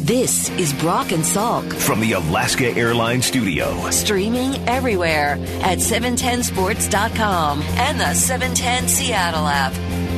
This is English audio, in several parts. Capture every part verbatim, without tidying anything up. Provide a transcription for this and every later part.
This is Brock and Salk from the Alaska Airlines Studio. Streaming everywhere at seven ten sports dot com and the seven ten Seattle app.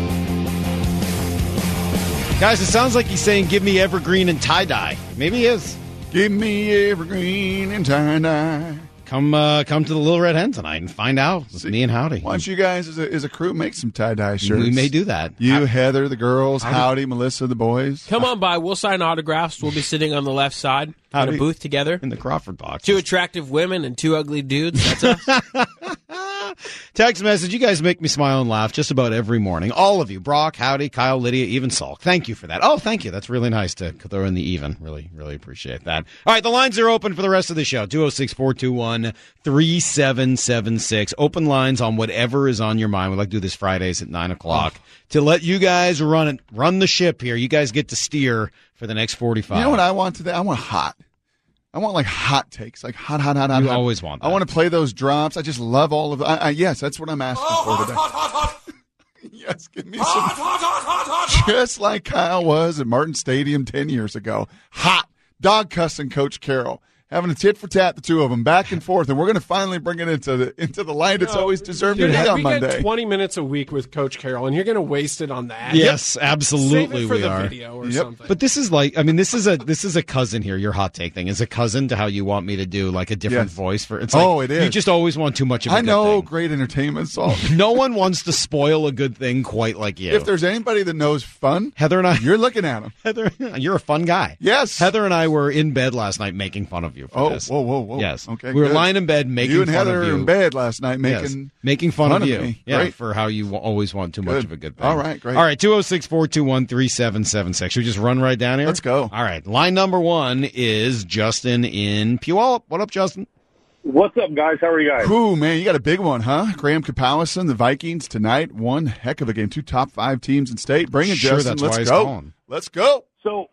Guys, it sounds like he's saying, give me evergreen and tie-dye. Maybe he is. Give me evergreen and tie-dye. Come uh, come to the Little Red Hen tonight and find out with See, me and Howdy. Why don't you guys, as a, as a crew, make some tie-dye shirts? We may do that. You, How- Heather, the girls, Howdy, Howdy Melissa, the boys. Come on by. We'll sign autographs. We'll be sitting on the left side Howdy. in a booth together. In the Crawford box. Two attractive women and two ugly dudes. That's us. Text message. You guys make me smile and laugh just about every morning. All of you. Brock, Howdy, Kyle, Lydia, even Salk. Thank you for that. Oh, thank you. That's really nice to throw in the even. Really, really appreciate that. All right, the lines are open for the rest of the show. two oh six, four two one, three seven seven six. Open lines on whatever is on your mind. We like to do this Fridays at nine o'clock oh. to let you guys run it, run the ship here. You guys get to steer for the next forty-five. You know what I want today? I want hot. I want like hot takes, like hot, hot, hot, hot. You hot. always want that. I want to play those drops. I just love all of it. I, I, yes, that's what I'm asking oh, for hot, today. Hot, hot, hot, hot. Yes, give me hot, some. Hot, hot, hot, hot, hot. Just like Kyle was at Martin Stadium ten years ago. Hot. Dog cussing Coach Carroll. Having a tit for tat, the two of them, back and forth, and we're going to finally bring it into the into the light it's no, always deserved to be on we Monday. Get twenty minutes a week with Coach Carroll, and you're going to waste it on that. Yes, yep. absolutely, Save it for we the are. Video or yep. something. But this is like, I mean, this is a this is a cousin here. Your hot take thing is a cousin to how you want me to do like a different yes. voice for. It's like, oh, it is. You just always want too much of a I good know, thing. great entertainment, Salt. No one wants to spoil a good thing quite like you. If there's anybody that knows fun, Heather and I, you're looking at him. Heather, you're a fun guy. Yes. Heather and I were in bed last night making fun of you for oh, this. whoa, whoa, whoa. Yes. Okay. We were good. lying in bed making you and fun Heather of you. in bed last night making yes. making fun, fun of you. Of me. Yeah, great. for how you always want too good. much of a good thing. All right, great. All right, two oh six, four two one, three seven seven six. Should we just run right down here? Let's go. All right, line number one is Justin in Puyallup. What up, Justin? What's up, guys? How are you guys? Ooh, man, you got a big one, huh? Graham Kapowison, the Vikings tonight. One heck of a game. Two top five teams in state. Bring it, sure, Justin. that's Let's why he's go. calling. Let's go. So,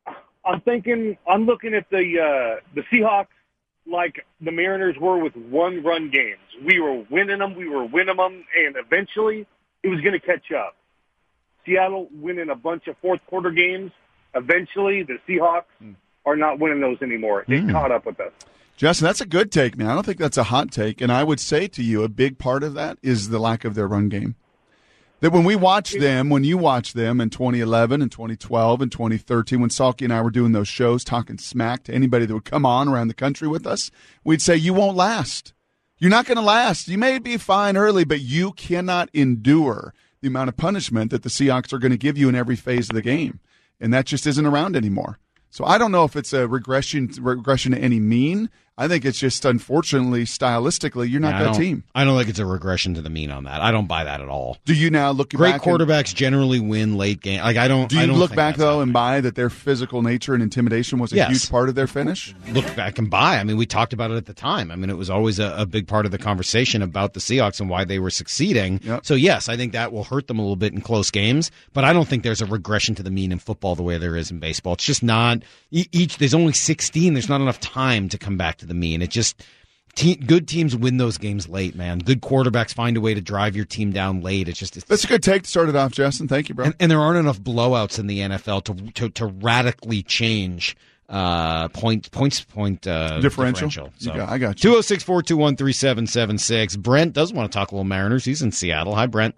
I'm thinking, I'm looking at the uh, the Seahawks like the Mariners were with one-run games. We were winning them, we were winning them, and eventually it was going to catch up. Seattle winning a bunch of fourth-quarter games. Eventually, the Seahawks mm. are not winning those anymore. It mm. caught up with us. Justin, that's a good take, man. I don't think that's a hot take. And I would say to you, a big part of that is the lack of their run game. That when we watch them, when you watch them in twenty eleven and twenty twelve and twenty thirteen, when Salky and I were doing those shows talking smack to anybody that would come on around the country with us, we'd say, you won't last. You're not going to last. You may be fine early, but you cannot endure the amount of punishment that the Seahawks are going to give you in every phase of the game. And that just isn't around anymore. So I don't know if it's a regression regression to any mean. I think it's just, unfortunately, stylistically, you're not yeah, that team. I don't think it's a regression to the mean on that. I don't buy that at all. Do you now look Great back? Great quarterbacks and, generally win late game. Like I don't. Do you I don't look think back though happening. and buy that their physical nature and intimidation was a yes. huge part of their finish? Look back and buy. I mean, we talked about it at the time. I mean, it was always a, a big part of the conversation about the Seahawks and why they were succeeding. Yep. So yes, I think that will hurt them a little bit in close games. But I don't think there's a regression to the mean in football the way there is in baseball. It's just not each. There's only sixteen. There's not enough time to come back to the mean. It just. Te- good teams win those games late, man. Good quarterbacks find a way to drive your team down late. It's just it's, that's a good take to start it off, Justin. Thank you, bro. And, and there aren't enough blowouts in the N F L to to, to radically change uh, point points point uh, differential. differential. So. You got, I got you. two oh six, four two one, three seven seven six. Brent does want to talk a little Mariners. He's in Seattle. Hi, Brent.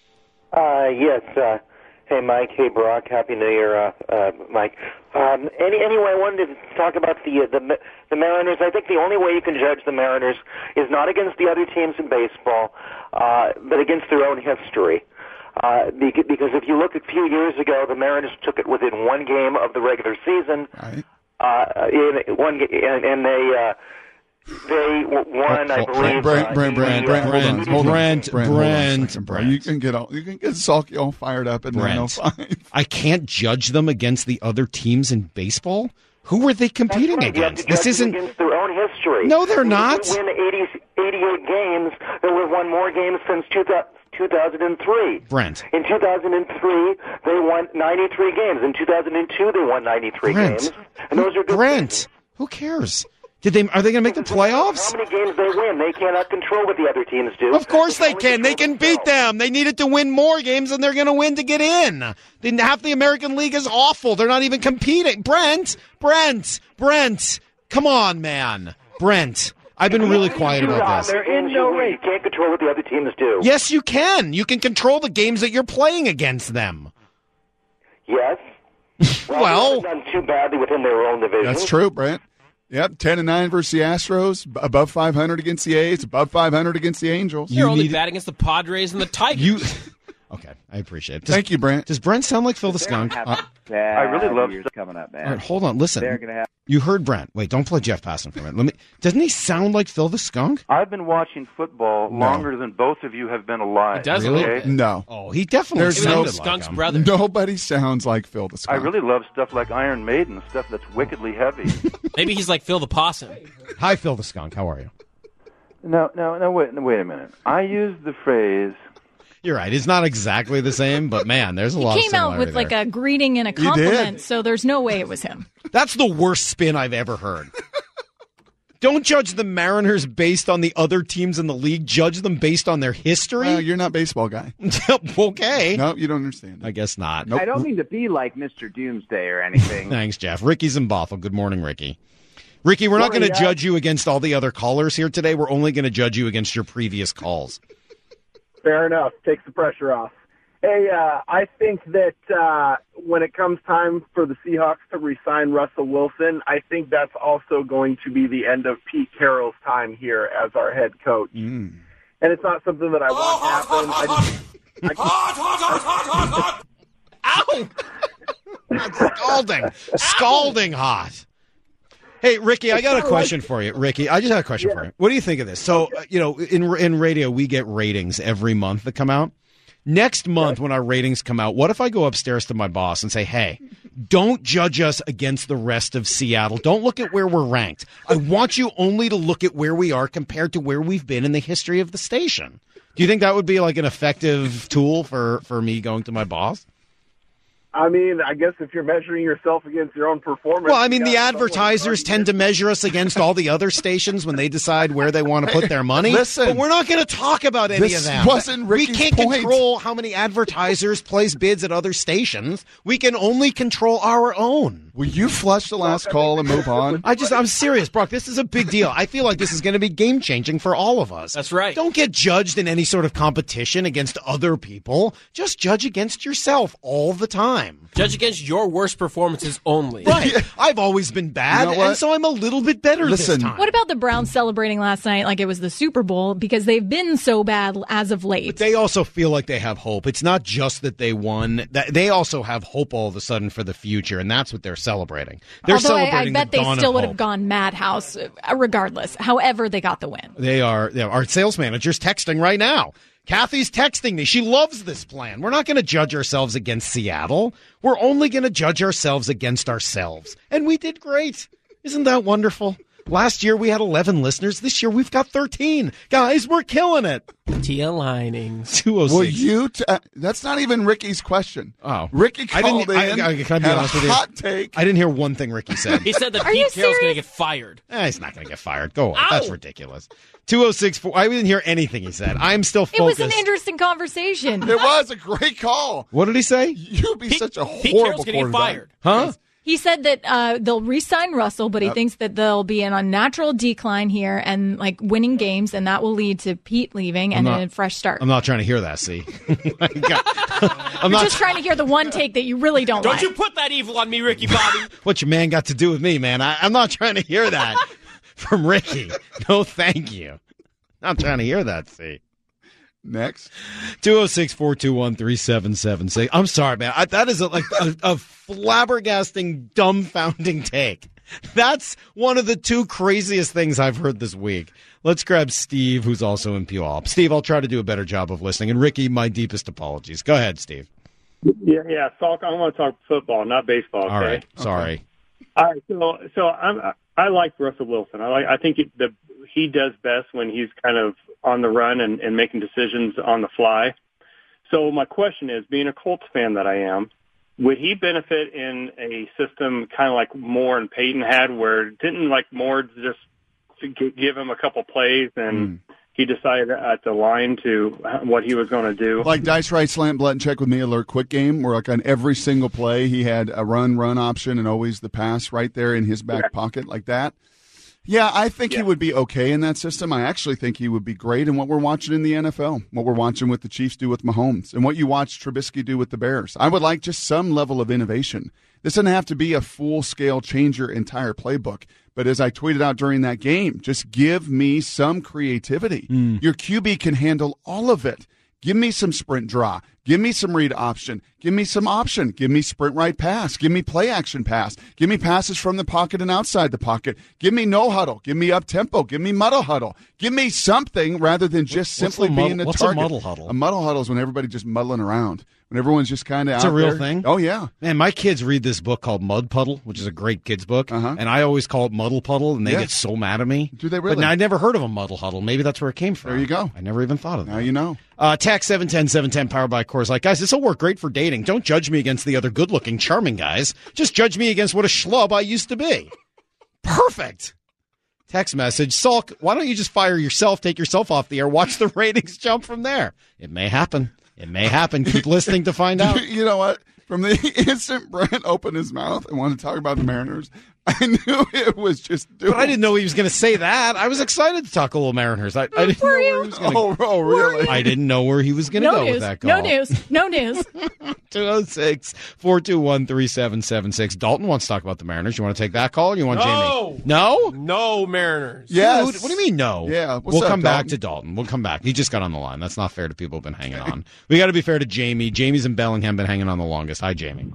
Uh, yes. Uh, hey, Mike. Hey, Brock. Happy New Year, uh, uh, Mike. Um, any, anyway, I wanted to talk about the, uh, the the Mariners. I think the only way you can judge the Mariners is not against the other teams in baseball, uh, but against their own history. Uh, because if you look at a few years ago, the Mariners took it within one game of the regular season. Right. Uh, in one, and, and they. Uh, They won, I believe. Brent, Brent, Brent, Brent, hold on, hold on. Brent, Brent, Brent, Brent. You can get all, you can get Salky all fired up at nine oh five. I can't judge them against the other teams in baseball. Who were they competing right. against? This isn't against their own history. No, they're they not. They win eighty, eighty-eight games. They have won more games since two thousand three. Brent. In two thousand three, they won ninety-three games. In two thousand two, they won ninety-three Brent. games. And those are good Brent. games. Who cares? Did they? Are they going to make the playoffs? How many games they win? They cannot control what the other teams do. Of course they only can. They control can beat themselves. them. They needed to win more games than they're going to win to get in. Then half the American League is awful. They're not even competing. Brent, Brent, Brent, come on, man, Brent. I've been really quiet about this. They're in no race. You can't control what the other teams do. Yes, you can. You can control the games that you're playing against them. Yes. Well, Well- they haven't done too badly within their own division. That's true, Brent. Yep, ten and nine versus the Astros, b- above five hundred against the A's, above five hundred against the Angels. They're only need- bad against the Padres and the Tigers. You. Okay, I appreciate it. Does, Thank you, Brent. Does Brent sound like Phil the Skunk? Uh, I really love stuff coming up, man. all right, hold on. Listen. They're gonna have. You heard Brent. Wait, don't play Jeff Passan for a minute. Let me. Doesn't he sound like Phil the Skunk? I've been watching football No. longer than both of you have been alive. It does a Really? little bit. No. Oh, he definitely There's Maybe no- like sounded the Skunk's like him. brother. Nobody sounds like Phil the I Skunk. really love stuff like Iron Maiden, stuff that's wickedly heavy. Maybe he's like Phil the Possum. Hi, Phil the Skunk. How are you? no, no, no, wait, no, wait a minute. I use the phrase. You're right. It's not exactly the same, but man, there's a He lot of came out similarity with like there. a greeting and a did. compliment, so there's no way it was him. That's the worst spin I've ever heard. Don't judge the Mariners based on the other teams in the league. Judge them based on their history. Well, you're not a baseball guy. Okay. No, you don't understand. I guess not. Nope. I don't mean to be like Mister Doomsday or anything. Thanks, Jeff. Ricky's in Bothell. Good morning, Ricky. Ricky, we're not going Morning, to guys. judge you against all the other callers here today. We're only going to judge you against your previous calls. Fair enough. Takes the pressure off. Hey, uh, I think that uh, when it comes time for the Seahawks to re-sign Russell Wilson, I think that's also going to be the end of Pete Carroll's time here as our head coach. Mm. And it's not something that I want to happen. I just, I Hot, hot, hot, hot, hot, hot. Ow! That's scalding. Scalding hot. Hey, Ricky, I got a question for you. Ricky, I just had a question for you. What do you think of this? So, uh, you know, in in radio, we get ratings every month that come out. Next month, when our ratings come out, what if I go upstairs to my boss and say, hey, don't judge us against the rest of Seattle. Don't look at where we're ranked. I want you only to look at where we are compared to where we've been in the history of the station. Do you think that would be like an effective tool for, for me going to my boss? I mean, I guess if you're measuring yourself against your own performance. Well, I mean, you the got someone advertisers to tend to measure us against all the other stations when they decide where they want to put their money. Listen, but we're not going to talk about any this of that. wasn't we Ricky's can't point. control how many advertisers place bids at other stations. We can only control our own. Will you flush the last call and move on? I just, I'm serious, Brock. This is a big deal. I feel like this is going to be game changing for all of us. That's right. Don't get judged in any sort of competition against other people. Just judge against yourself all the time. Judge against your worst performances only. Right. I've always been bad, You know what? and so I'm a little bit better Listen. this time. What about the Browns celebrating last night like it was the Super Bowl because they've been so bad as of late? But they also feel like they have hope. It's not just that they won. That they also have hope all of a sudden for the future, and that's what they're celebrating. They're Although I, I celebrating bet the they dawn still of would have hope. gone madhouse uh, regardless. However, they got the win. They are. They are. Our sales manager's texting right now. Kathy's texting me. She loves this plan. We're not going to judge ourselves against Seattle. We're only going to judge ourselves against ourselves. And we did great. Isn't that wonderful? Last year we had eleven listeners. This year we've got thirteen. Guys, we're killing it. Tia Linings. two oh six. Will you? T- uh, that's not even Ricky's question. Oh. Ricky I called didn't, in. I, I, can I be had honest a with you? hot take. I didn't hear one thing Ricky said. He said that Are you Pete Carroll's going serious? to get fired. Eh, he's not going to get fired. Go away. Ow. That's ridiculous. two oh six. I didn't hear anything he said. I'm still It focused. was an interesting conversation. It was a great call. What did he say? You'd be Pete, such a Pete horrible Carroll's going to get quarterback. fired. Huh? He said that uh, they'll re-sign Russell, but he thinks that there'll be an unnatural decline here and like winning games, and that will lead to Pete leaving and not- a fresh start. I'm not trying to hear that, see? I'm You're not. just trying to hear the one take that you really don't, Don't like. you put that evil on me, Ricky Bobby. What your man got to do with me, man? I, I'm not trying to hear that from Ricky. No, thank you. Not trying to hear that, see? Next. two oh six, four two one, three seven seven six. I'm sorry, man. I, that is a, like a, a flabbergasting, dumbfounding take. That's one of the two craziest things I've heard this week. Let's grab Steve, who's also in Puyallup. Steve, I'll try to do a better job of listening. And Ricky, my deepest apologies. Go ahead, Steve. Yeah, yeah. Salk, I want to talk football, not baseball. Okay? All right. Sorry. All right. So, so I'm, I like Russell Wilson. I like. I think it, the he does best when he's kind of on the run and, and making decisions on the fly. So my question is, being a Colts fan that I am, would he benefit in a system kind of like Moore and Peyton had, where didn't like Moore just to g- give him a couple plays, and Mm. he decided at the line to what he was going to do. Like dice right slant button check with me alert quick game, where like on every single play he had a run run option and always the pass right there in his back pocket like that. Yeah, I think yeah. he would be okay in that system. I actually think he would be great in what we're watching in the N F L, what we're watching what the Chiefs do with Mahomes, and what you watch Trubisky do with the Bears. I would like just some level of innovation. This doesn't have to be a full-scale change your entire playbook. But as I tweeted out during that game, just give me some creativity. Mm. Your Q B can handle all of it. Give me some sprint draw. Give me some read option. Give me some option. Give me sprint right pass. Give me play action pass. Give me passes from the pocket and outside the pocket. Give me no huddle. Give me up tempo. Give me muddle huddle. Give me something rather than just what's simply muddle, being a what's target. What's a muddle huddle? A muddle huddle is when everybody just muddling around. When everyone's just kind of out It's a real there. thing? Oh, yeah. Man, my kids read this book called Mud Puddle, which is a great kids book, uh-huh. and I always call it Muddle Puddle, and they yeah. get so mad at me. Do they really? But now, I'd never heard of a muddle huddle. Maybe that's where it came from. There you go. I never even thought of that. Now you know. Uh, Tax seven ten, seven ten, powered by Coors Light. Guys, this will work great for dating. Don't judge me against the other good-looking, charming guys. Just judge me against what a schlub I used to be. Perfect. Text message, Salk, why don't you just fire yourself, take yourself off the air, watch the ratings jump from there? It may happen. It may happen. Keep listening to find out. You know what? From the instant Brent opened his mouth and wanted to talk about the Mariners, I knew it was just doing. But I didn't know he was going to say that. I was excited to talk a little Mariners. I, I didn't know where he was going to oh, oh, really? I didn't know where he was going to no go news. with that call. No news. No news. two oh six, four two one, three seven seven six. Dalton wants to talk about the Mariners. You want to take that call or you want no. Jamie? No? No Mariners. Yes. Dude, what do you mean no? Yeah. What's we'll up, come Dalton? back to Dalton. We'll come back. He just got on the line. That's not fair to people who've been hanging on. We got to be fair to Jamie. Jamie's in Bellingham, been hanging on the longest. Hi, Jamie.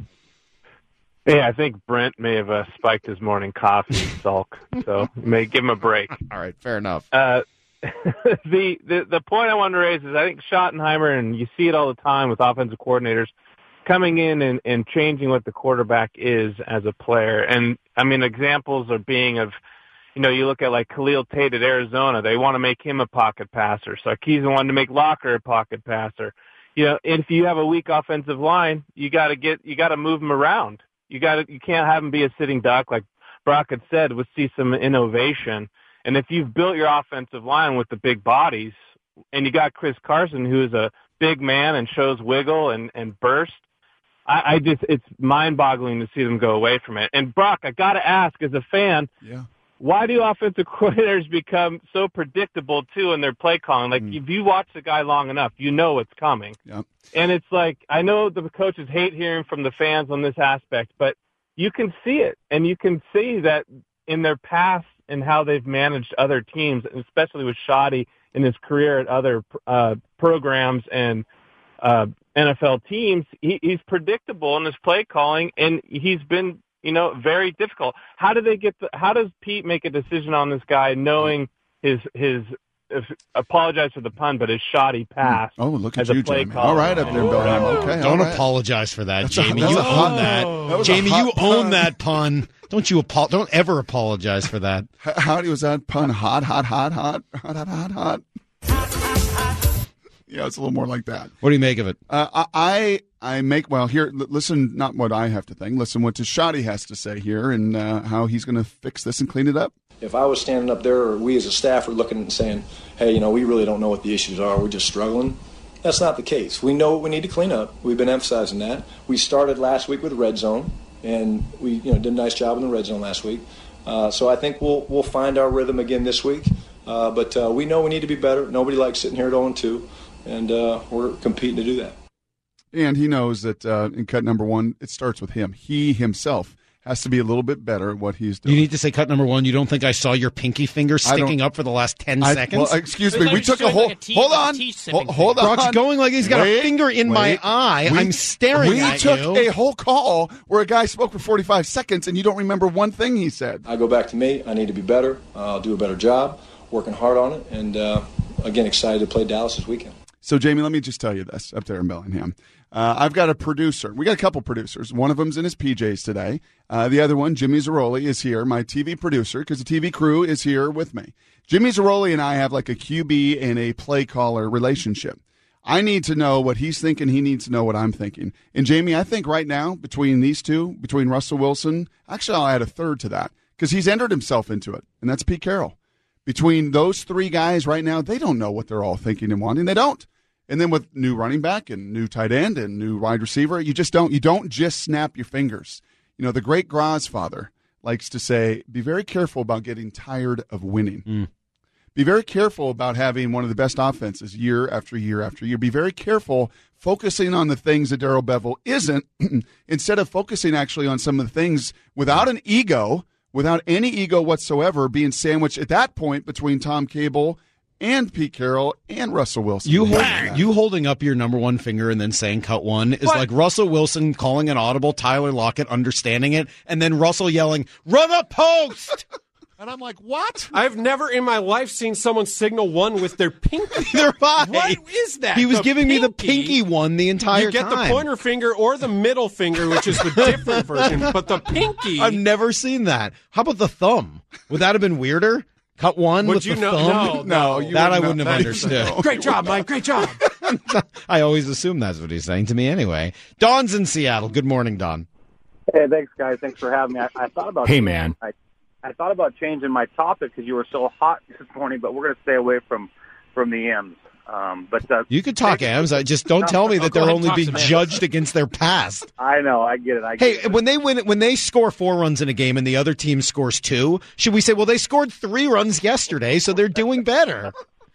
Hey, I think Brent may have uh, spiked his morning coffee, Sulk, so may give him a break. All right, fair enough. Uh, the, the the point I wanted to raise is I think Schottenheimer, and you see it all the time with offensive coordinators, coming in and, and changing what the quarterback is as a player. And, I mean, examples are being of, you know, you look at like Khalil Tate at Arizona. They want to make him a pocket passer. Sarkisian wanted to make Locker a pocket passer. You know, if you have a weak offensive line, you got to get you got to move him around. You got to, you can't have him be a sitting duck like Brock had said. We'll see some innovation. And if you've built your offensive line with the big bodies, and you got Chris Carson, who is a big man and shows wiggle and, and burst, I, I just it's mind-boggling to see them go away from it. And Brock, I got to ask, as a fan, yeah. why do offensive coordinators become so predictable too in their play calling? Like mm. if you watch the guy long enough, you know it's coming. Yep. And it's like, I know the coaches hate hearing from the fans on this aspect, but you can see it, and you can see that in their past and how they've managed other teams, especially with Shoddy in his career at other uh, programs and uh, N F L teams. He, he's predictable in his play calling, and he's been, you know, very difficult. How do they get the, how does Pete make a decision on this guy knowing his, his, if, apologize for the pun, but his shoddy pass. Oh, look at as you, a play Jamie. caller. All right, up there, Bellingham. Okay, Don't all right. apologize for that, That's a- Jamie. that's You a hot- own that. that was a Jamie, hot you pun. own that pun. Don't you apo- Don't ever apologize for that. H- Howdy was that pun? Hot, hot, hot, hot, hot, hot, hot, hot. Yeah, it's a little more like that. What do you make of it? Uh, I I make well here. L- listen, not what I have to think. Listen, what Tashadi has to say here, and uh, how he's going to fix this and clean it up. If I was standing up there, or we as a staff were looking and saying, "Hey, you know, we really don't know what the issues are. We're just struggling." That's not the case. We know what we need to clean up. We've been emphasizing that. We started last week with red zone, and we you know did a nice job in the red zone last week. Uh, so I think we'll we'll find our rhythm again this week. Uh, but uh, we know we need to be better. Nobody likes sitting here at oh and two. And uh, we're competing to do that. And he knows that uh, in cut number one, it starts with him. He himself has to be a little bit better at what he's doing. You need to say cut number one. You don't think I saw your pinky finger sticking up for the last ten I, seconds? Well, excuse me. We took a whole. Like a hold like on. a tea Hold, hold on. Brock's going like he's got Wait, a finger in wait. my eye. We- I'm staring we at took you. a whole call where a guy spoke for forty-five seconds, and you don't remember one thing he said. I go back to me. I need to be better. Uh, I'll do a better job, working hard on it. And, uh, again, excited to play Dallas this weekend. So, Jamie, let me just tell you this up there in Bellingham. Uh, I've got a producer. We got a couple producers. One of them's in his P Js today. Uh, the other one, Jimmy Zaroli, is here, my T V producer, because the T V crew is here with me. Jimmy Zaroli and I have like a Q B and a play caller relationship. I need to know what he's thinking. He needs to know what I'm thinking. And, Jamie, I think right now, between these two, between Russell Wilson, actually I'll add a third to that, because he's entered himself into it, and that's Pete Carroll. Between those three guys right now, they don't know what they're all thinking and wanting. They don't. And then with new running back and new tight end and new wide receiver, you just don't. You don't just snap your fingers. You know, the great Grosfather likes to say, be very careful about getting tired of winning. Mm. Be very careful about having one of the best offenses year after year after year. Be very careful focusing on the things that Darrell Bevell isn't instead of focusing actually on some of the things without an ego, without any ego whatsoever, being sandwiched at that point between Tom Cable and Pete Carroll and Russell Wilson. You hold, you holding up your number one finger and then saying cut one is What? like Russell Wilson calling an audible, Tyler Lockett understanding it, and then Russell yelling, run a post! And I'm like, what? I've never in my life seen someone signal one with their pinky. They're right. What is that? He was The giving me the pinky? pinky one the entire You get time. the pointer finger or the middle finger, which is the different version, but the pinky. I've never seen that. How about the thumb? Would that have been weirder? Cut one Would with you the know? thumb? No, no. you that I wouldn't wouldn't know. have That is- understood. Great job, Mike. Great job. I always assume that's what he's saying to me anyway. Don's in Seattle. Good morning, Don. Hey, thanks, guys. Thanks for having me. I, I thought about Hey, man. I, I thought about changing my topic because you were so hot this morning, but we're going to stay away from from the M's. Um, but uh, You could talk Ams. I just don't tell me that go they're ahead and only talk being some Ams. judged against their past. I know, I get it. I get Hey, it. when they win, when they score four runs in a game and the other team scores two, should we say, well, they scored three runs yesterday, so they're doing better?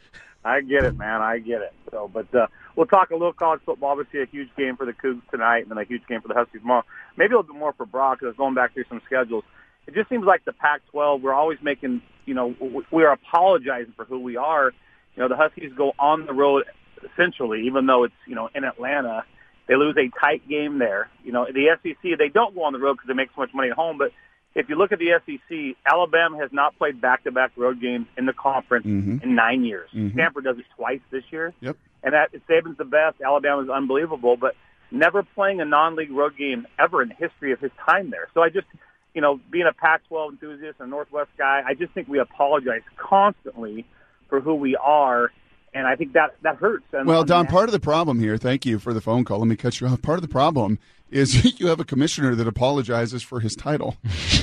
I get it, man. I get it. So, but uh, we'll talk a little college football. Obviously, a huge game for the Cougs tonight, and then a huge game for the Huskies tomorrow. Maybe a little bit more for Brock because going back through some schedules. It just seems like the Pac twelve, we're always making, you know, we are apologizing for who we are. You know, the Huskies go on the road essentially, even though it's, you know, in Atlanta. They lose a tight game there. You know, the S E C, they don't go on the road because they make so much money at home. But if you look at the S E C, Alabama has not played back-to-back road games in the conference Mhm. in nine years. Mhm. Stanford does it twice this year. Yep. And that Saban's the best. Alabama's unbelievable. But never playing a non-league road game ever in the history of his time there. So I just, you know, being a Pac twelve enthusiast and a Northwest guy, I just think we apologize constantly for who we are. And I think that, that hurts. And Well, on Don, that- part of the problem here, thank you for the phone call. Let me cut you off. Part of the problem is you have a commissioner that apologizes for his title.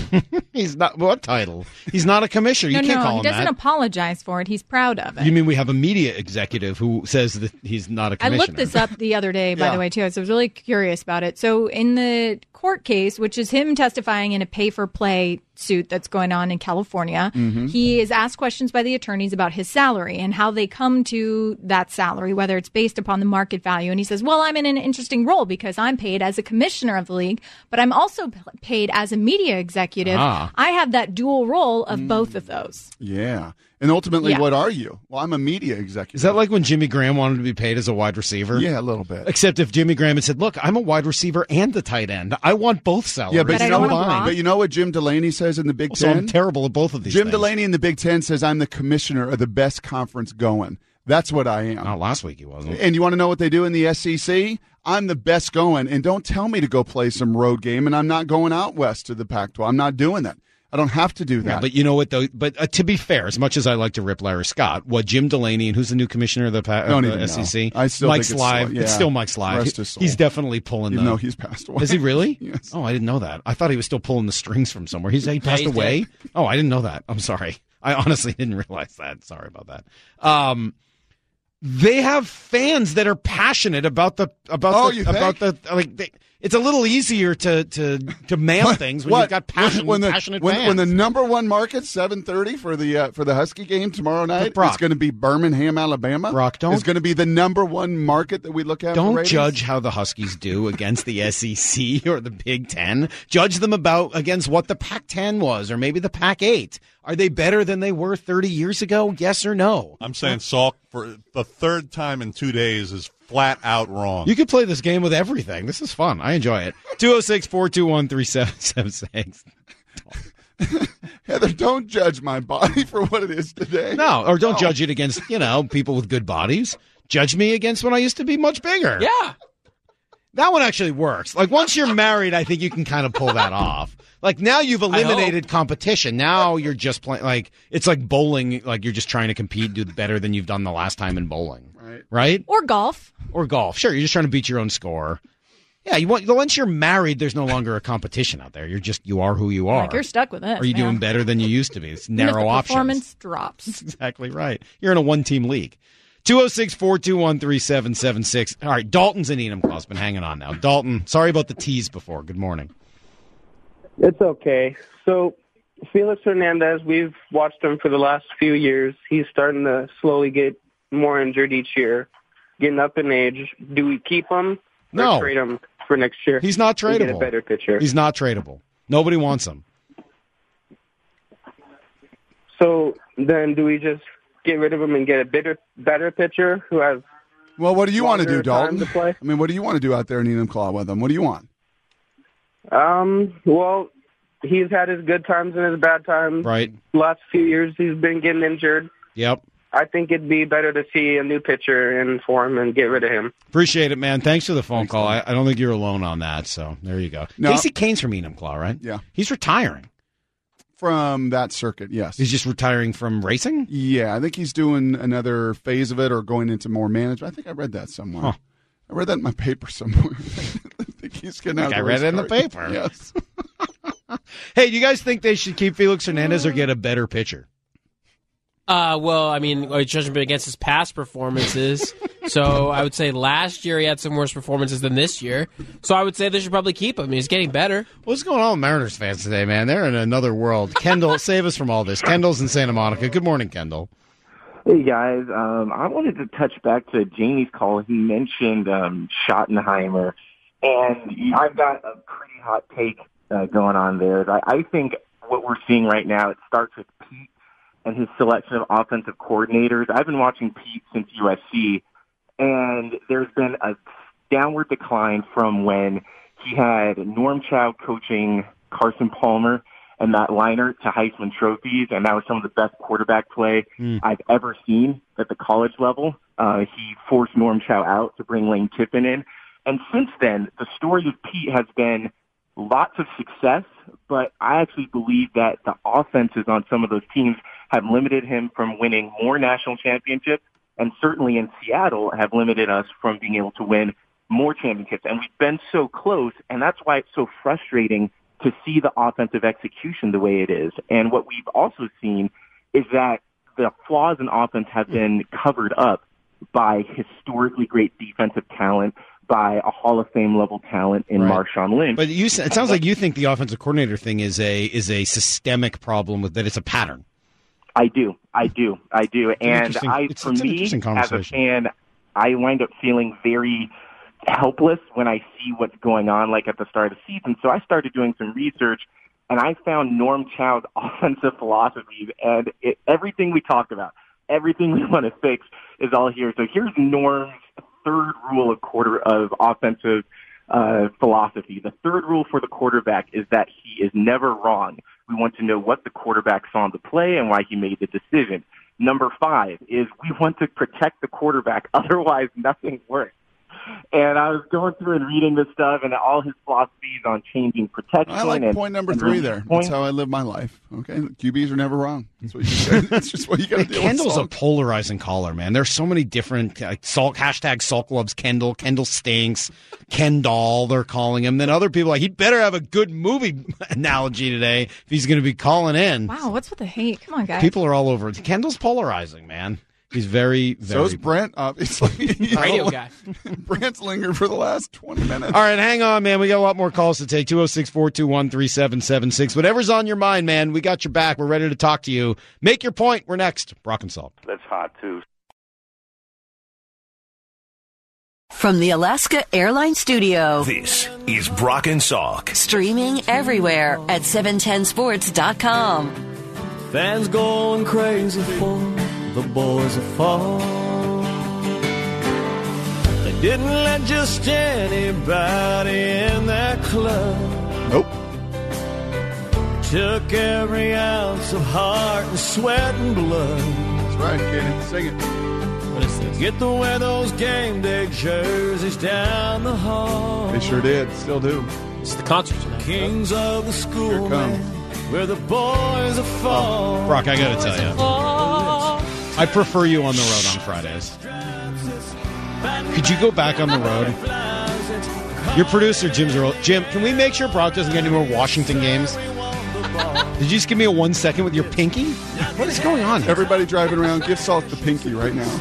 He's not, what title? He's not a commissioner. You no, can't no, call he him doesn't that. apologize for it. He's proud of it. You mean we have a media executive who says that he's not a I commissioner? looked this up the other day, by Yeah. the way, too. So I was really curious about it. So in the court case, which is him testifying in a pay-for-play suit that's going on in California, Mhm. he is asked questions by the attorneys about his salary and how they come to that salary, whether it's based upon the market value. And he says, well, I'm in an interesting role because I'm paid as a commissioner of the league, but I'm also p- paid as a media executive. Ah. I have that dual role of both of those. Yeah. And ultimately, Yeah. what are you? Well, I'm a media executive. Is that like when Jimmy Graham wanted to be paid as a wide receiver? Yeah, a little bit. Except if Jimmy Graham had said, look, I'm a wide receiver and the tight end. I want both salaries. Yeah, but, you know what, combined." but you know what Jim Delaney says in the Big Also, Ten? I'm terrible at both of these Jim things. Delaney in the Big Ten says, I'm the commissioner of the best conference going. That's what I am. Not last week he wasn't. And you want to know what they do in the S E C? I'm the best going. And don't tell me to go play some road game, and I'm not going out west to the Pac twelve. I'm not doing that. I don't have to do that. Yeah, but you know what, though? But uh, to be fair, as much as I like to rip Larry Scott, what Jim Delaney, and who's the new commissioner of the, pa- Don't of the even S E C? know. I still Mike think it's Slive. still- It's yeah. still Mike Slive. Rest He- his soul. he's definitely pulling Even the... though he's passed away. Is he really? Yes. Oh, I didn't know that. I thought he was still pulling the strings from somewhere. He's he passed he's away? dead. Oh, I didn't know that. I'm sorry. I honestly didn't realize that. Sorry about that. Um... They have fans that are passionate about the about Oh, the, you about think? the like. They, it's a little easier to to to mail things when What? you've got passion, when the, passionate when, fans. when the number one market seven thirty for the uh, for the Husky game tomorrow night, Brock. it's going to be Birmingham, Alabama. Brock, don't- It's going to be the number one market that we look at. for Don't ratings. judge how the Huskies do against the S E C or the Big Ten. Judge them about against what the Pac ten was or maybe the Pac eight. Are they better than they were thirty years ago? Yes or no? I'm saying Salk for the third time in two days is flat out wrong. You could play this game with everything. This is fun. I enjoy it. two oh six, four two one, three seven seven six. Heather, don't judge my body for what it is today. No, or don't No. judge it against, you know, people with good bodies. Judge me against when I used to be much bigger. Yeah. That one actually works. Like, once you're married, I think you can kind of pull that off. Like, now you've eliminated competition. Now you're just playing, like, it's like bowling, like you're just trying to compete, do better than you've done the last time in bowling. Right. Right? Or golf. Or golf. Sure, you're just trying to beat your own score. Yeah, you want once you're married, there's no longer a competition out there. You're just you are who you are. Like, you're stuck with this. Are you man. doing better than you used to be? It's And if narrow the options. performance drops. That's exactly right. You're in a one-team league. two oh six, four two one, three seven seven six. All right, Dalton's in Enumclaw. Been hanging on now. Dalton, sorry about the tease before. Good morning. It's okay. So, Felix Hernandez, we've watched him for the last few years. He's starting to slowly get more injured each year, getting up in age. Do we keep him or No. trade him for next year? He's not We Get tradable. a better pitcher. He's not tradable. Nobody wants him. So then, do we just get rid of him and get a better better pitcher who has? Well, what do you want to do, longer time Dalton? to play? I mean, what do you want to do out there in Enumclaw with him? What do you want? Um. Well, he's had his good times and his bad times. Right. Last few years, he's been getting injured. Yep. I think it'd be better to see a new pitcher in for him and get rid of him. Appreciate it, man. Thanks for the phone call. I, I don't think you're alone on that, so there you go. No. Casey Kane's from Enumclaw, right? Yeah. He's retiring. From that circuit, yes. He's just retiring from racing? Yeah, I think he's doing another phase of it or going into more management. I think I read that somewhere. Huh. I read that in my paper somewhere. I think he's getting I out think of I the read it in the race car. paper. Yes. Hey, do you guys think they should keep Felix Hernandez or get a better pitcher? Uh, well, I mean, it's judgment against his past performances. So I would say last year he had some worse performances than this year. So I would say they should probably keep him. He's getting better. What's going on with Mariners fans today, man? They're in another world. Kendall, save us from all this. Kendall's in Santa Monica. Good morning, Kendall. Hey, guys. Um, I wanted to touch back to Jamie's call. He mentioned um, Schottenheimer, and I've got a pretty hot take uh, going on there. I, I think what we're seeing right now, it starts with Pete and his selection of offensive coordinators. I've been watching Pete since U S C, and there's been a downward decline from when he had Norm Chow coaching Carson Palmer and Matt Leinart to Heisman trophies, and that was some of the best quarterback play mm. I've ever seen at the college level. Uh, he forced Norm Chow out to bring Lane Kiffin in. And since then, the story of Pete has been lots of success, but I actually believe that the offenses on some of those teams have limited him from winning more national championships, and certainly in Seattle have limited us from being able to win more championships. And we've been so close, and that's why it's so frustrating to see the offensive execution the way it is. And what we've also seen is that the flaws in offense have been covered up by historically great defensive talent, by a Hall of Fame level talent in Right. Marshawn Lynch. But you, it sounds like you think the offensive coordinator thing is a is a systemic problem with that. It's a pattern. I do, I do, I do. an And interesting- I, it's- for it's an me, interesting as a conversation. fan, I wind up feeling very helpless when I see what's going on, like at the start of the season. So I started doing some research, and I found Norm Chow's offensive philosophies, and it, everything we talk about, everything we want to fix is all here. So here's Norm's third rule of quarter of offensive uh, philosophy. The third rule for the quarterback is that he is never wrong. We want to know what the quarterback saw in the play and why he made the decision. Number five is we want to protect the quarterback, otherwise nothing works. And I was going through and reading this stuff and all his philosophies on changing protection. I like and, point number and three release there. points. That's how I live my life. Okay, Q Bs are never wrong. That's what you got. That's just what you got to deal Kendall's with. a polarizing caller, man. There's so many different uh, Salk, hashtag Salk loves Kendall. Kendall stinks. Kendall, they're calling him. Then other people are like, he'd better have a good movie analogy today if he's going to be calling in. Wow, what's with the hate? Come on, guys. People are all over it. Kendall's polarizing, man. He's very, very. So is Brent, obviously. You Radio know, guy. Brent's lingered for the last twenty minutes. All right, hang on, man. We got a lot more calls to take. two oh six, four two one, three seven seven six. Whatever's on your mind, man, we got your back. We're ready to talk to you. Make your point. We're next. Brock and Salt. That's hot, too. From the Alaska Airlines Studio. This is Brock and Salk. Streaming everywhere at seven ten sports dot com. Fans going crazy for the boys of fall. They didn't let just anybody in that club. Nope. Took every ounce of heart and sweat and blood. That's right, Kenny. Sing it. What is this? Get to wear those game day jerseys down the hall. They sure did. Still do. It's the concert tonight. Kings of the Here school, it man, comes. where the boys of fall. Brock, I got to tell you. I prefer you on the road on Fridays. Could you go back on the road? Your producer, Jim Zerl. Jim, can we make sure Brock doesn't get any more Washington games? Did you just give me a one second with your pinky? What is going on? Everybody driving around, give Salt the pinky right now.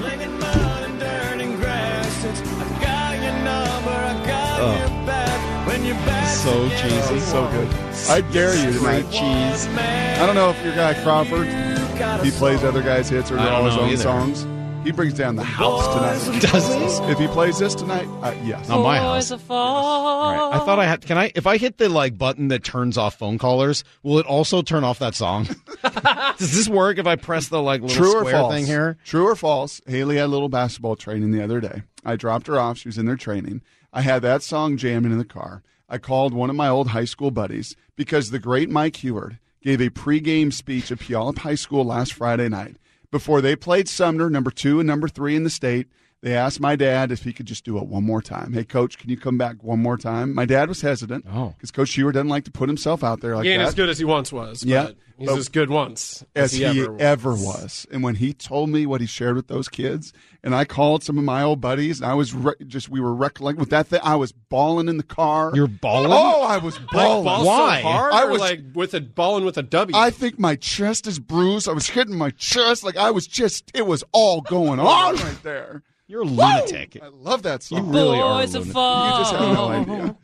Oh. So cheesy. So good. I dare you tonight. Cheese. I don't know if your guy Crawford, he plays other guys' hits or I don't all his know own either. songs. He brings down the house tonight. Does he? If he plays this tonight, uh, yes. Not my house. All right. I thought I had. Can I? If I hit the like button that turns off phone callers, will it also turn off that song? Does this work if I press the like little True or square false? thing here? True or false? Haley had a little basketball training the other day. I dropped her off. She was in there training. I had that song jamming in the car. I called one of my old high school buddies because the great Mike Heward gave a pregame speech at Puyallup High School last Friday night. Before they played Sumner, number two and number three in the state, they asked my dad if he could just do it one more time. Hey, Coach, can you come back one more time? My dad was hesitant because Coach Heward doesn't like to put himself out there like he ain't that. as good as he once was. Yeah. But he's But as good once as, as he, he, ever, ever, was. was. And when he told me what he shared with those kids, and I called some of my old buddies, and I was re- just, we were recollecting with that thing. I was bawling in the car. You're bawling? Oh, I was Like bawling. ball Why? so hard, I or was- like with a balling with a W. I think my chest is bruised. I was hitting my chest. Like I was just, it was all going on right there. You're a lunatic. I love that song. You really are a Boys lunatic. of fall. You just have no idea.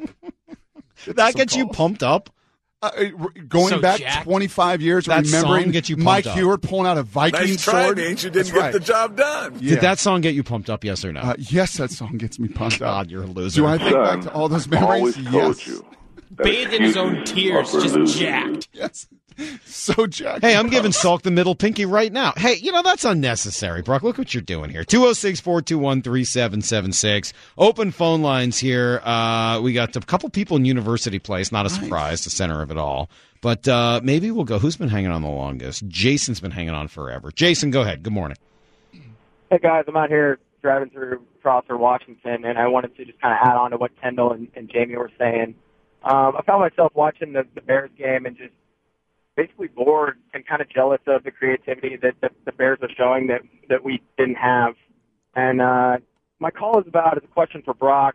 That gets you pumped up? Uh, going So back jacked. twenty-five years, That remembering song gets you pumped Mike up. Heward pulling out a Viking Nice try, sword. Ain't you That's didn't get right. the job done. Yeah. Did that song get you pumped up, yes or no? Uh, yes, that song gets me pumped up. God, you're a loser. Do I think back to all those memories? Always told Yes. you. Bathed in his own tears, just jacked. Yes. So jacked. Hey, I'm giving Salk the middle pinky right now. Hey, you know, that's unnecessary, Brock. Look what you're doing here. two oh six, four two one, three seven seven six. Open phone lines here. Uh, we got a couple people in University Place. Not a surprise, the center of it all. But uh, maybe we'll go. Who's been hanging on the longest? Jason's been hanging on forever. Jason, go ahead. Good morning. Hey, guys. I'm out here driving through Prosser, Washington, and I wanted to just kind of add on to what Kendall and, and Jamie were saying. Um, I found myself watching the, the Bears game and just basically bored and kind of jealous of the creativity that the, the Bears are showing that, that we didn't have. And uh, my call is about is a question for Brock,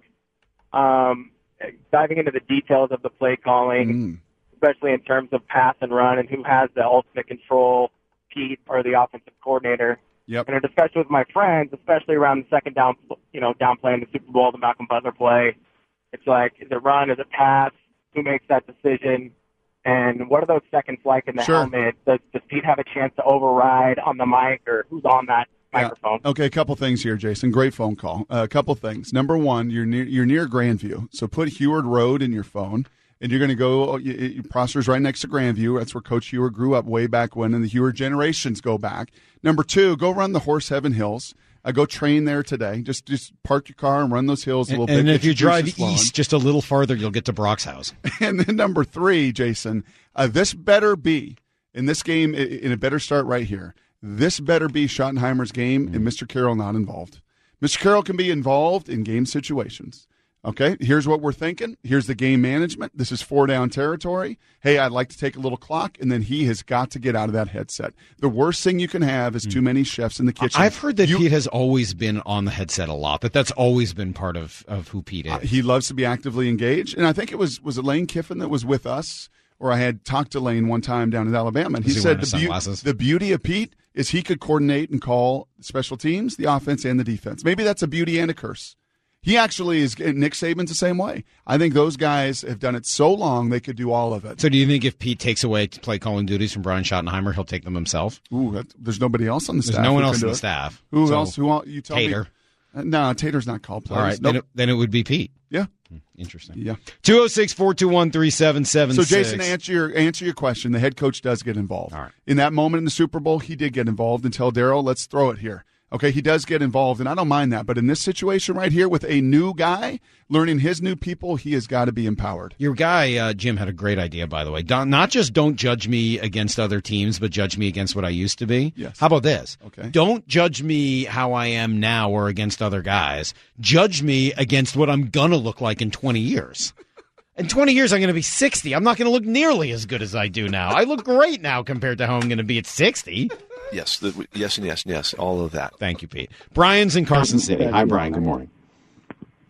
um, diving into the details of the play calling, Mm. especially in terms of pass and run and who has the ultimate control, Pete or the offensive coordinator. Yep. In a discussion with my friends, especially around the second down, you know, down play in the Super Bowl, the Malcolm Butler play, it's like, is it run, is it pass? Who makes that decision? And what are those seconds like in the Sure. helmet? Does, does Pete have a chance to override on the mic, or who's on that microphone? Yeah. Okay, a couple things here, Jason. Great phone call. Uh, a couple things. Number one, you're near you're near Grandview, so put Heward Road in your phone, and you're going to go. You, you, Prosser's right next to Grandview. That's where Coach Heward grew up way back when, and the Heward generations go back. Number two, go run the Horse Heaven Hills. I go train there today. Just just park your car and run those hills a And, little bit. and Get if you your drive juices flowing. east just a little farther, you'll get to Brock's house. And then number three, Jason, uh, this better be, in this game, and it better start right here, this better be Schottenheimer's game and Mister Carroll not involved. Mister Carroll can be involved in game situations. Okay, here's what we're thinking. Here's the game management. This is four down territory. Hey, I'd like to take a little clock, and then he has got to get out of that headset. The worst thing you can have is too many chefs in the kitchen. I've heard that You- Pete has always been on the headset a lot, that that's always been part of, of who Pete is. Uh, he loves to be actively engaged, and I think it was was it Lane Kiffin that was with us, or I had talked to Lane one time down in Alabama, and he, Was he said wearing the, his beau- sunglasses? the beauty of Pete is he could coordinate and call special teams, the offense, and the defense. Maybe that's a beauty and a curse. He actually is. Nick Saban's the same way. I think those guys have done it so long they could do all of it. So do you think if Pete takes away play calling duties from Brian Schottenheimer, he'll take them himself? Ooh, that, there's nobody else on the There's staff. no one who else can on do the it. staff. Who So, else? Who el- you tell Tater. me? Uh, no, Tater's not called players. All right, Nope. then, it, then it would be Pete. Yeah. Interesting. Yeah. two oh six, four two one, three seven seven So, six. Jason, to answer your answer your question, the head coach does get involved. All right. In that moment in the Super Bowl, he did get involved and tell Darryl, let's throw it here. Okay, he does get involved, and I don't mind that. But in this situation right here with a new guy, learning his new people, he has got to be empowered. Your guy, uh, Jim, had a great idea, by the way. Don't, not just don't judge me against other teams, but judge me against what I used to be. Yes. How about this? Okay. Don't judge me how I am now or against other guys. Judge me against what I'm going to look like in twenty years. In twenty years, I'm going to be sixty. I'm not going to look nearly as good as I do now. I look great now compared to how I'm going to be at sixty. Yes, the, yes, and yes, and yes, all of that. Thank you, Pete. Brian's in Carson City. Hi, Brian. Good morning.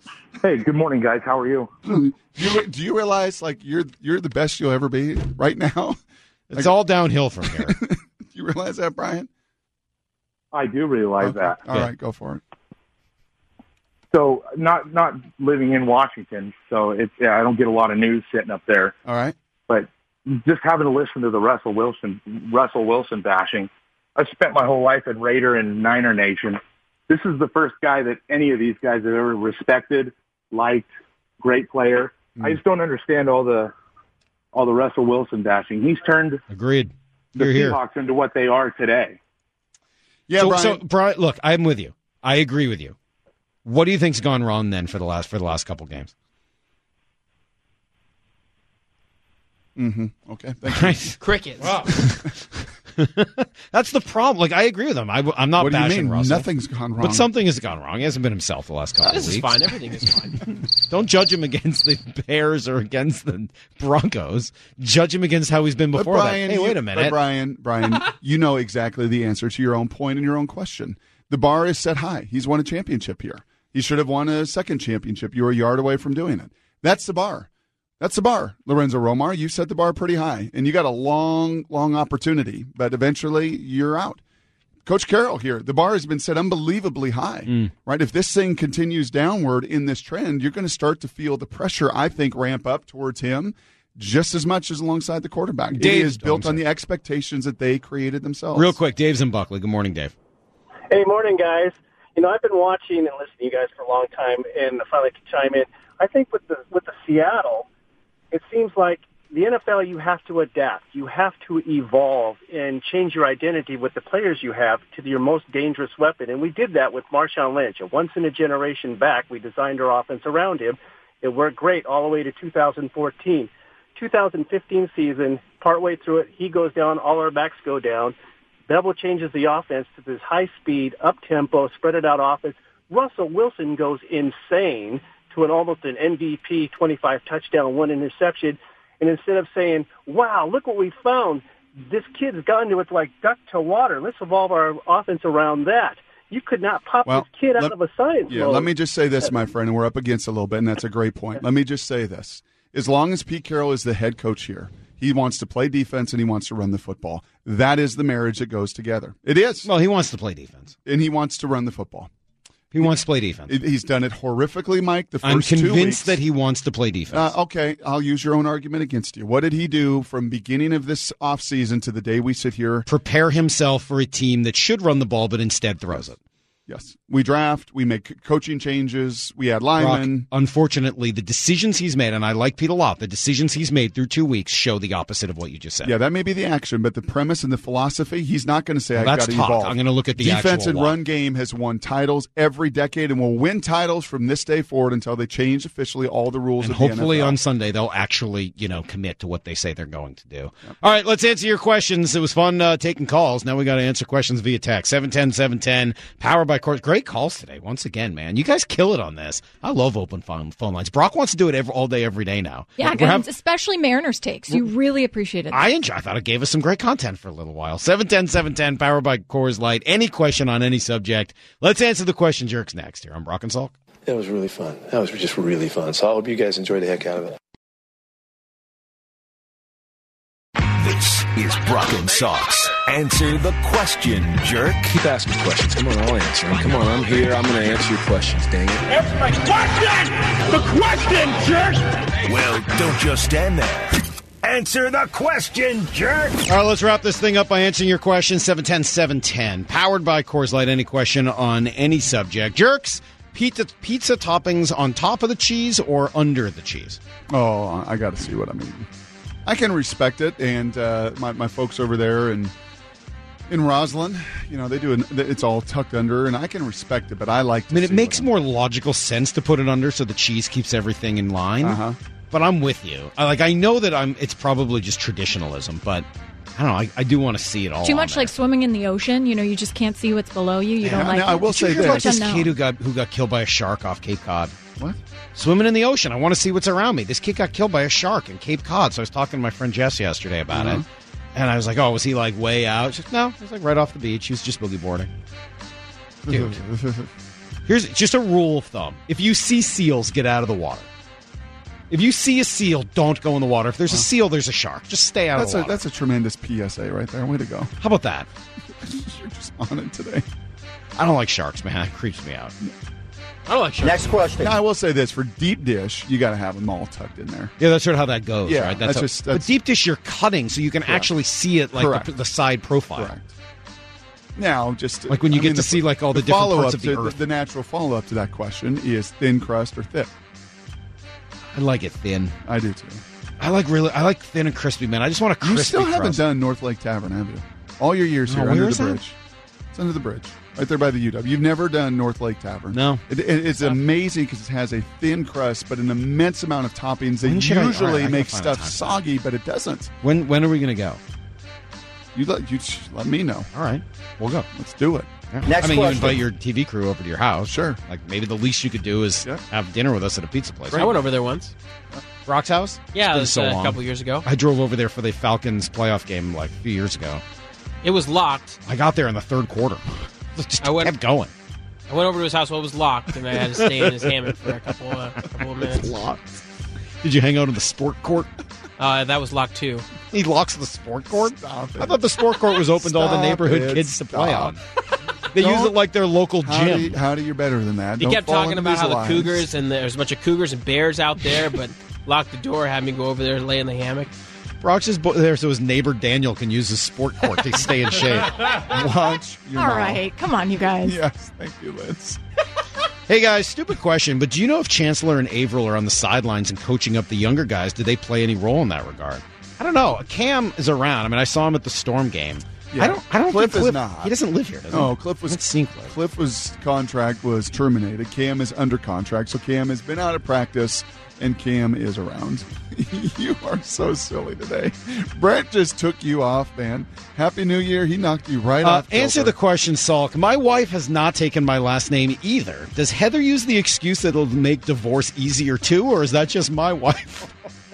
Hey, good morning, guys. How are you? Do you, do you realize, like, you're you're the best you'll ever be right now? It's like, all downhill from here. Do you realize that, Brian? I do realize okay. that. All right, go for it. So, not not living in Washington, so it's yeah, I don't get a lot of news sitting up there. All right, but just having to listen to the Russell Wilson Russell Wilson bashing. I've spent my whole life in Raider and Niner Nation. This is the first guy that any of these guys have ever respected, liked, great player. Mm. I just don't understand all the all the Russell Wilson bashing. He's turned agreed the You're Seahawks here. into what they are today. Yeah, so, Brian. So, Brian, look, I'm with you. I agree with you. What do you think's gone wrong then for the last for the last couple games? Mm-hmm. Okay. Thank you. Right. Crickets. Wow. That's the problem. Like, I agree with him. I, I'm not what do you bashing mean? Russell. Nothing's gone wrong. But something has gone wrong. He hasn't been himself the last couple this of weeks. This is fine. Everything is fine. Don't judge him against the Bears or against the Broncos. Judge him against how he's been before but Brian, that. Hey, you, wait a minute. But Brian, Brian, you know exactly the answer to your own point and your own question. The bar is set high. He's won a championship here. He should have won a second championship. You were a yard away from doing it. That's the bar. That's the bar. Lorenzo Romar, you set the bar pretty high, and you got a long, long opportunity, but eventually you're out. Coach Carroll here, the bar has been set unbelievably high, mm. right? If this thing continues downward in this trend, you're going to start to feel the pressure, I think, ramp up towards him just as much as alongside the quarterback. Dave, it is built on the expectations that they created themselves. Real quick, Dave's in Buckley. Good morning, Dave. Hey, morning, guys. You know, I've been watching and listening to you guys for a long time, and I finally could chime in. I think with the with the Seattle, it seems like the N F L, you have to adapt. You have to evolve and change your identity with the players you have to your most dangerous weapon. And we did that with Marshawn Lynch. A once-in-a-generation back, we designed our offense around him. It worked great all the way to two thousand fourteen. two thousand fifteen season, partway through it, he goes down, all our backs go down. Bevel changes the offense to this high-speed, up-tempo, spread-it-out offense. Russell Wilson goes insane to an almost an M V P, twenty-five touchdown, one interception. And instead of saying, wow, look what we found, this kid's gotten to it like duck to water. Let's evolve our offense around that. You could not pop well, this kid out let, of a science Yeah, mode. let me just say this, my friend, and we're up against a little bit, and that's a great point. Let me just say this. As long as Pete Carroll is the head coach here, he wants to play defense and he wants to run the football. That is the marriage that goes together. It is. Well, he wants to play defense. And he wants to run the football. He wants to play defense. He's done it horrifically, Mike, the I'm first two weeks. I'm convinced that he wants to play defense. Uh, okay, I'll use your own argument against you. What did he do from beginning of this offseason to the day we sit here? Prepare himself for a team that should run the ball but instead throws it. Yes. We draft, we make coaching changes, we add linemen. Brock, unfortunately, the decisions he's made, and I like Pete a lot, the decisions he's made through two weeks show the opposite of what you just said. Yeah, that may be the action, but the premise and the philosophy, he's not going to say, well, I've got to talk. evolve. I'm going to look at the defense and walk. run game has won titles every decade and will win titles from this day forward until they change officially all the rules and of hopefully the N F L. On Sunday they'll actually, you know, commit to what they say they're going to do. Yep. All right, let's answer your questions. It was fun uh, taking calls. Now we got to answer questions via text. seven ten, seven ten, powered by Course. Great calls today. Once again, man, you guys kill it on this. I love open phone, phone lines. Brock wants to do it every, all day, every day now. Yeah, We're guys, having, especially Mariners takes. You really appreciate it. I enjoy. I thought it gave us some great content for a little while. seven ten, seven ten, powered by Coors Light. Any question on any subject. Let's answer the question jerks next here on Brock and Salk. That was really fun. That was just really fun. So I hope you guys enjoyed the heck out of it. This is Brock and Salk's Answer the Question, Jerk. Keep asking questions. Come on, I'll answer them. Come on, I'm here. I'm going to answer your questions, dang it. Answer my question! The question, jerk! Well, don't just stand there. Answer the question, jerk! All right, let's wrap this thing up by answering your question. seven ten, seven ten, powered by Coors Light. Any question on any subject. Jerks, pizza, pizza toppings on top of the cheese or under the cheese? Oh, I got to see what I'm eating. I can respect it, and uh, my, my folks over there in in Roslyn, you know, they do an, it's all tucked under, and I can respect it, but I like to I mean, it see makes more logical sense to put it under so the cheese keeps everything in line. Uh-huh. But I'm with you. I, like I know that I'm. It's probably just traditionalism, but I don't know. I, I do want to see it all. Too much like swimming in the ocean. You know, you just can't see what's below you. You yeah, don't like. Now, I will Did say you hear this: about this that? kid who got who got killed by a shark off Cape Cod. What? Swimming in the ocean. I want to see what's around me. This kid got killed by a shark in Cape Cod. So I was talking to my friend Jess yesterday about mm-hmm. it. And I was like, oh, was he like way out? She's like, no, he was like right off the beach. He was just boogie boarding. Dude. Here's just a rule of thumb. If you see seals, get out of the water. If you see a seal, don't go in the water. If there's a seal, there's a shark. Just stay out That's of the a, water. that's a tremendous P S A right there. Way to go. How about that? You're just on it today. I don't like sharks, man. It creeps me out. I don't like sharks. Next question. Now, I will say this. For deep dish, you got to have them all tucked in there. Yeah, that's sort of how that goes, Yeah, right? that's how- just- but that's- deep dish, you're cutting, so you can Correct. actually see it like Correct. the, the side profile. Correct. Now, just Like when you I get mean, to the- see like all the, different follow-up parts of the to, earth. The natural follow-up to that question is thin crust or thick. I like it thin. I do too. I like really. I like thin and crispy, man. I just want a crispy You still haven't crust. done North Lake Tavern, have you? All your years No, here where under is the that? bridge. It's under the bridge, right there by the U W. You've never done North Lake Tavern. No. It, it, it's amazing because it has a thin crust, but an immense amount of toppings that When should I- all usually right, I gotta make find a stuff time for soggy, but it doesn't. When when are we gonna go? You let you sh- let me know. All right, we'll go. Let's do it. Yeah. Next I mean, question. you invite your T V crew over to your house. Sure. Like maybe the least you could do is Yeah. have dinner with us at a pizza place. I went over there once. Brock's house. Yeah, It's it been was so uh, a long. couple years ago. I drove over there for the Falcons playoff game like a few years ago. It was locked. I got there in the third quarter. Just I went- kept going. I went over to his house while it was locked, and I had to stay in his hammock for a couple, uh, couple of minutes. Did you hang out in the sport court? Uh, that was locked too. He locks the sport court. Stop it. I thought the sport court was open to all the Stop neighborhood it. kids to play Stop. on. They use Don't- it like their local How do, gym. you, how do you better than that? He Don't kept fall talking into about these how the lies. Cougars and there's a bunch of Cougars and Bears out there, but locked the door, had me go over there and lay in the hammock. Brock's just bo- there so his neighbor Daniel can use his sport court to stay in shape. Watch your All mouth. right, come on, you guys. Yes, thank you, Liz. Hey guys, stupid question, but do you know if Chancellor and Averill are on the sidelines and coaching up the younger guys? Did they play any role in that regard? I don't know. Cam is around. I mean, I saw him at the Storm game. Yeah. I don't. I don't Cliff think Cliff is not. He doesn't live here, does No, he? Cliff was Let's see Cliff. Cliff was contract was terminated. Cam is under contract, so Cam has been out of practice, and Cam is around. You are so silly today. Brent just took you off, man. Happy New Year. He knocked you right Uh, off. answer kilter. the question, Salk. My wife has not taken my last name either. Does Heather use the excuse that it'll make divorce easier too, or is that just my wife?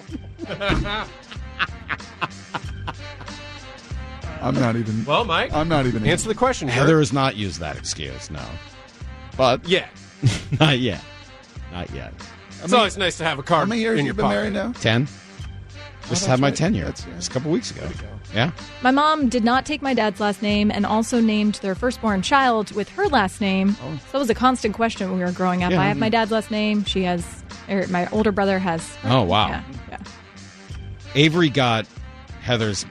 I'm not even. Well, Mike, I'm not even. answer the question. Heather Heather. has not used that excuse, no. But Yeah. not yet. Not yet. It's always nice to have a card How many years in you your been pocket. married now? Ten. Just that's had my right. tenure. That's- yeah. Just a couple weeks ago. Yeah. My mom did not take my dad's last name and also named their firstborn child with her last name. Oh. So that was a constant question when we were growing up. Yeah. I have my dad's last name. She has, or my older brother has. Oh, wow. Yeah, yeah. Avery got Heather's.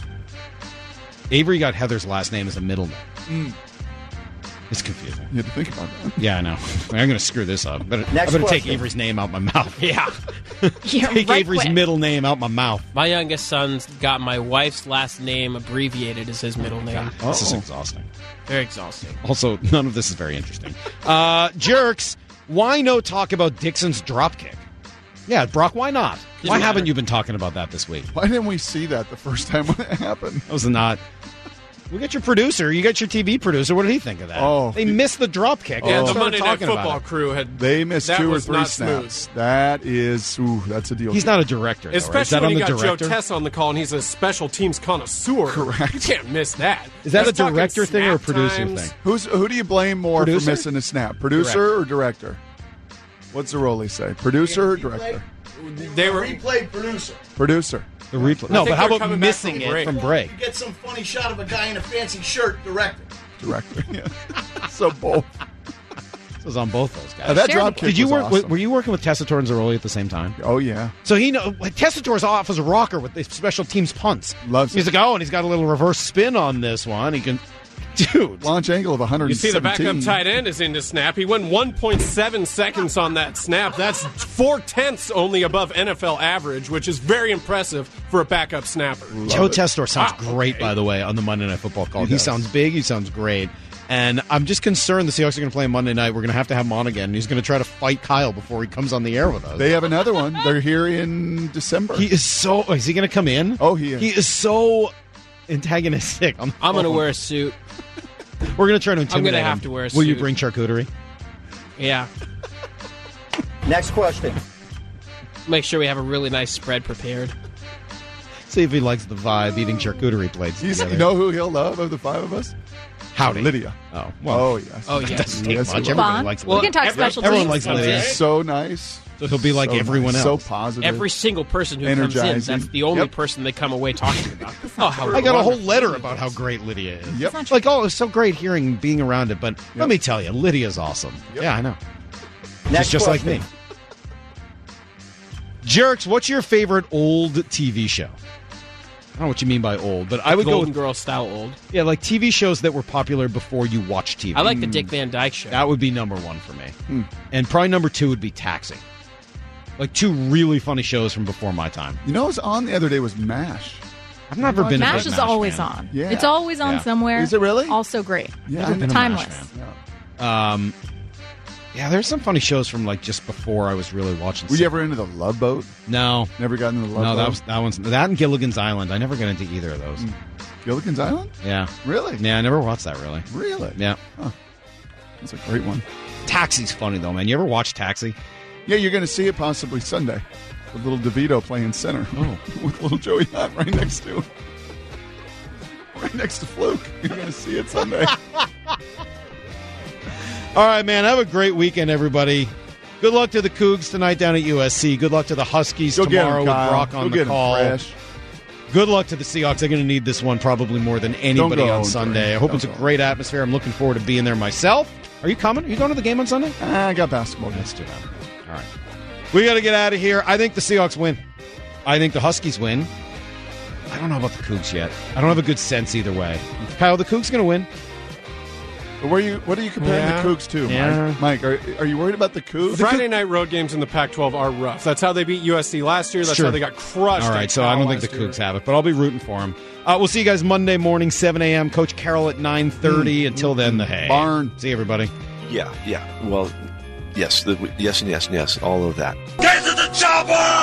Avery got Heather's last name as a middle name. Mm. It's confusing. You had to think about that. Yeah, I know. I'm going to screw this up. Better, I Next better take question. Avery's name out my mouth. Yeah. Yeah, Take right Avery's quick. middle name out my mouth. My youngest son's got my wife's last name abbreviated as his middle name. This is Uh-oh. exhausting. Very exhausting. Also, none of this is very interesting. Uh, jerks, why no talk about Dixon's dropkick? Yeah, Brock, why not? Didn't Why matter. haven't you been talking about that this week? Why didn't we see that the first time when it happened? That was not. We got your producer. You got your T V producer. What did he think of that? Oh. They missed the drop kick. Yeah, and the started Monday Night talking about Football it. crew had. They missed That two or was three not snaps. smooth. That is, ooh, that's a deal. He's not a director, though, right? Is Especially that when on you the got director? Joe Tess on the call and he's a special teams connoisseur. Correct. You can't miss that. Is that He's a director talking thing or a snap producer times. thing? Who's who do you blame more Producer? for missing a snap? Producer or director? What's Zaroli say? Producer or director? They were. Replay producer. Producer. The replay. I No, think but how they're about coming back missing from it break. from break? You get some funny shot of a guy in a fancy shirt, director. Director. Yeah. So both. This was on both those guys. Uh, that Share drop the- kick Did you was work? awesome. Were you working with Tessitore and Zaroli at the same time? Oh yeah. So he know Tessitore's off as a rocker with the special teams punts. Loves He's it. like, oh, and he's got a little reverse spin on this one. He can, dude. Launch angle of one hundred You see, seventeen. the backup tight end is into snap. He went one point seven seconds on that snap. That's four tenths only above N F L average, which is very impressive for a backup snapper. Joe Tessitore sounds Wow, great, okay. by the way, on the Monday Night Football call. He He, does. sounds big. He sounds great. And I'm just concerned the Seahawks are going to play him Monday night. We're going to have to have him on again. And he's going to try to fight Kyle before he comes on the air with us. They have another one. They're here in December. He is so. Is he going to come in? Oh, he is. He is so antagonistic. On the I'm going to phone. wear a suit. We're going to try to intimidate gonna have him. to wear a Will you suit. bring charcuterie? Yeah. Next question. Make sure we have a really nice spread prepared. See if he likes the vibe, eating charcuterie plates He's, together. you know who he'll love of the five of us? Howdy. Lydia. Oh, well. Oh, yes. Oh, yes. Doesn't take Yes, much. he will. Everybody Fun. likes We Lydia. can talk every- special Everyone treats. likes Lydia. So nice. So he'll be like So everyone nice. else. So positive. Every single person who comes in, Energizing. that's the only Yep. person they come away talking about. Oh, how I got a whole wonderful. letter about how great Lydia is. Yep. It's like, oh, it's so great hearing, being around it. But Yep. let me tell you, Lydia's awesome. Yep. Yeah, I know. Next She's just like me. question. Jerks, what's your favorite old T V show? I don't know what you mean by old, but I would go Golden with, Girl style old. yeah, like T V shows that were popular before you watched T V. I like the Dick Van Dyke Show. That would be number one for me. Hmm. And probably number two would be Taxi. Like two really funny shows from before my time. You know what was on the other day was MASH. I've never been a MASH big is always fan. on. Yeah. It's always on Yeah. somewhere. Is it really? Also great. Yeah, Never I been a Timeless. MASH fan. Um, yeah, there's some funny shows from like just before I was really watching. Were you stuff. ever into the Love Boat? No, Never got into the Love no, Boat? that was that one's that and Gilligan's Island. I never got into either of those. Gilligan's Island? Yeah, Really? yeah, I never watched that really. Really? Yeah, That's a great one. Taxi's funny though, man. You ever watch Taxi? Yeah, you're going to see it possibly Sunday with little DeVito playing center. Oh. With little Joey Hunt right next to him. Right next to Fluke. You're going to see it Sunday. All right, man. Have a great weekend, everybody. Good luck to the Cougs tonight down at U S C. Good luck to the Huskies Go get 'em, tomorrow with Kyle. Brock on Go the get 'em call. fresh. Good luck to the Seahawks. They're going to need this one probably more than anybody go, on Sunday. I hope Don't it's a go. great atmosphere. I'm looking forward to being there myself. Are you coming? Are you going to the game on Sunday? Ah, I got basketball. That's too bad. All right. We got to get out of here. I think the Seahawks win. I think the Huskies win. I don't know about the Cougs yet. I don't have a good sense either way. Kyle, the Cougs going to win? But where you, what are you comparing Yeah. the Cougs to, Yeah. Mike? Mike, are, are you worried about the Cougs? Friday night road games in the Pac twelve are rough. That's how they beat U S C last year. That's Sure. how they got crushed. All right, at so I Cal don't think the last year. Cougs have it, but I'll be rooting for them. Uh, we'll see you guys Monday morning, seven a.m. Coach Carroll at nine thirty. Until then, the hay. Barn. See you, everybody. Yeah, yeah. Well, yes, the, yes, and yes, and yes. All of that. Get to the chopper!